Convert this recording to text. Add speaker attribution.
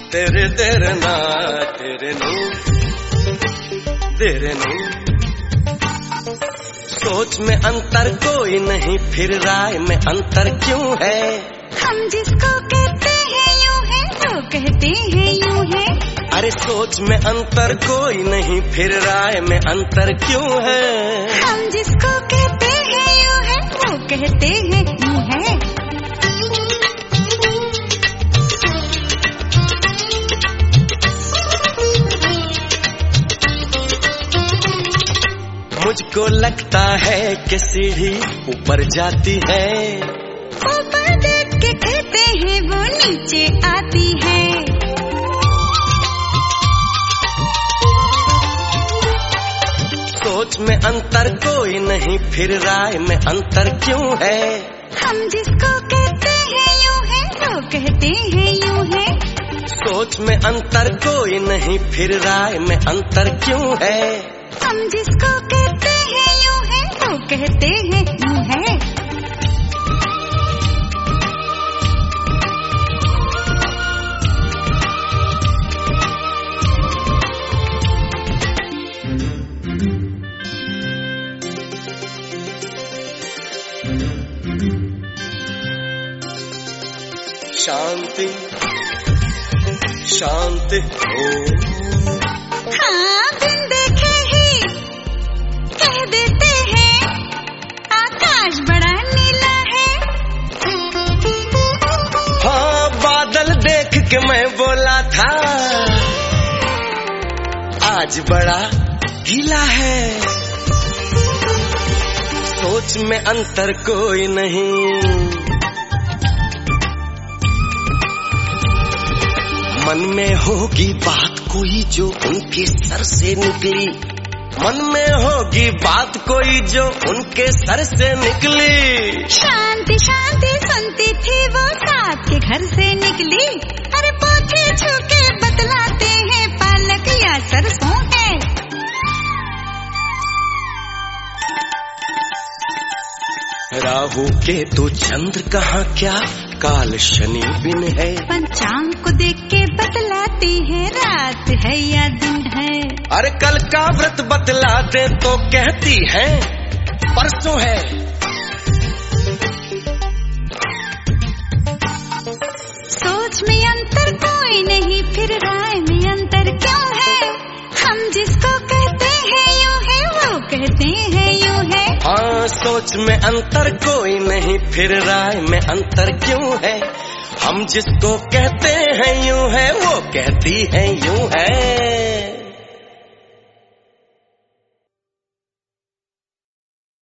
Speaker 1: तेरे तेरे ना तेरे नू तेरे नू। सोच में अंतर कोई नहीं, फिर राय में अंतर क्यों है?
Speaker 2: हम जिसको कहते हैं यूं है, वो कहते हैं यूं है।
Speaker 1: अरे सोच में अंतर कोई नहीं, फिर राय में अंतर क्यों है?
Speaker 2: हम जिसको कहते हैं यूं है, वो कहते हैं यूं है।
Speaker 1: मुझको लगता है कि सीढ़ी ऊपर जाती है,
Speaker 2: ऊपर देख के कहते हैं वो नीचे आती है।
Speaker 1: सोच में अंतर कोई नहीं, फिर राय में अंतर क्यों है?
Speaker 2: हम जिसको कहते हैं यूं है, वो कहते हैं यूं है।
Speaker 1: सोच में अंतर कोई नहीं, फिर राय में अंतर क्यों है?
Speaker 2: हम जिसको कहते हैं यूं है, वो कहते हैं यूं है।
Speaker 1: शांति शांति हो।
Speaker 2: हाँ, बिन देखे ही कह देते हैं आकाश बड़ा नीला है।
Speaker 1: हाँ, बादल देख के मैं बोला था आज बड़ा गीला है। सोच में अंतर कोई नहीं, मन में होगी बात कोई जो उनके सर से निकली। मन में होगी बात कोई जो उनके सर से निकली।
Speaker 2: शांति शांति सुनती थी वो साथ के घर से निकली। अरे पोथे छू के बतलाते हैं पालक या सरसों है।
Speaker 1: राहु केतु चंद्र कहाँ क्या काल शनि दिन है।
Speaker 2: पंचांग को देख के बतलाते हैं रात है या दिन है।
Speaker 1: अरे कल का व्रत बतला दे तो कहती है परसों है।
Speaker 2: सोच में अंतर कोई नहीं, फिर राय में अंतर क्यों है? हम जिसको कहते हैं यूं है, वो कहते हैं यूं है।
Speaker 1: हाँ, सोच में अंतर कोई नहीं, फिर राय में अंतर क्यों है? हम जिसको कहते हैं यूं है, वो कहती है यूं है।